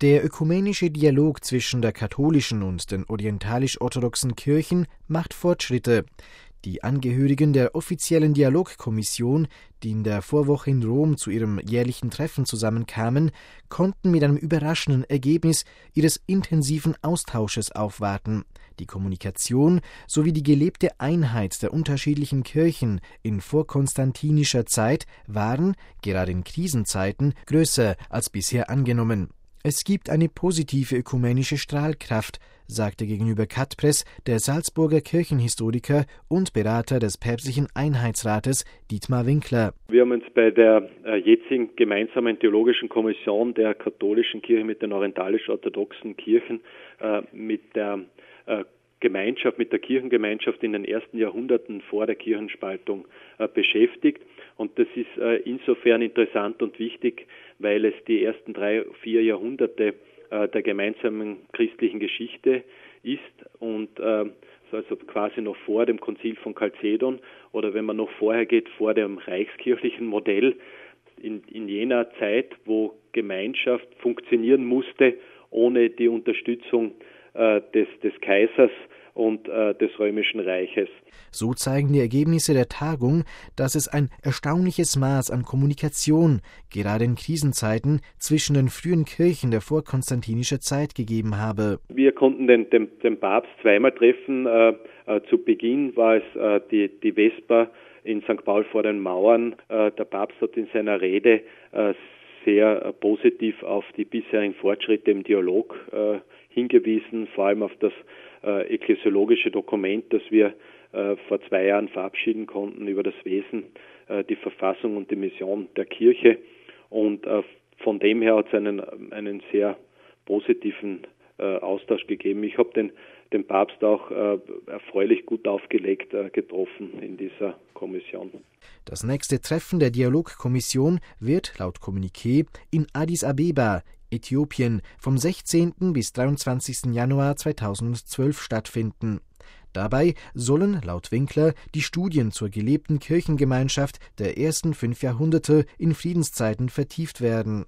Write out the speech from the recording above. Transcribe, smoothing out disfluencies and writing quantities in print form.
Der ökumenische Dialog zwischen der katholischen und den orientalisch-orthodoxen Kirchen macht Fortschritte. Die Angehörigen der offiziellen Dialogkommission, die in der Vorwoche in Rom zu ihrem jährlichen Treffen zusammenkamen, konnten mit einem überraschenden Ergebnis ihres intensiven Austausches aufwarten. Die Kommunikation sowie die gelebte Einheit der unterschiedlichen Kirchen in vorkonstantinischer Zeit waren, gerade in Krisenzeiten, größer als bisher angenommen. Es gibt eine positive ökumenische Strahlkraft, sagte gegenüber Katpress der Salzburger Kirchenhistoriker und Berater des Päpstlichen Einheitsrates Dietmar Winkler. Wir haben uns bei der jetzigen gemeinsamen theologischen Kommission der katholischen Kirche mit den orientalisch-orthodoxen Kirchen mit der Gemeinschaft, mit der Kirchengemeinschaft in den ersten Jahrhunderten vor der Kirchenspaltung beschäftigt. Und das ist insofern interessant und wichtig, weil es die ersten 3-4 Jahrhunderte der gemeinsamen christlichen Geschichte ist und also quasi noch vor dem Konzil von Chalcedon oder wenn man noch vorher geht, vor dem reichskirchlichen Modell in jener Zeit, wo Gemeinschaft funktionieren musste ohne die Unterstützung des Kaisers und des Römischen Reiches. So zeigen die Ergebnisse der Tagung, dass es ein erstaunliches Maß an Kommunikation, gerade in Krisenzeiten, zwischen den frühen Kirchen der vorkonstantinischen Zeit gegeben habe. Wir konnten den Papst zweimal treffen. Zu Beginn war es die Vesper in St. Paul vor den Mauern. Der Papst hat in seiner Rede sehr positiv auf die bisherigen Fortschritte im Dialog hingewiesen, vor allem auf das ekklesiologische Dokument, das wir vor 2 Jahren verabschieden konnten über das Wesen, die Verfassung und die Mission der Kirche. Und von dem her hat es einen sehr positiven Austausch gegeben. Ich habe den Papst auch erfreulich gut aufgelegt getroffen in dieser Kommission. Das nächste Treffen der Dialogkommission wird laut Kommuniqué in Addis Abeba, Äthiopien, vom 16. bis 23. Januar 2012 stattfinden. Dabei sollen, laut Winkler, die Studien zur gelebten Kirchengemeinschaft der ersten 5 Jahrhunderte in Friedenszeiten vertieft werden.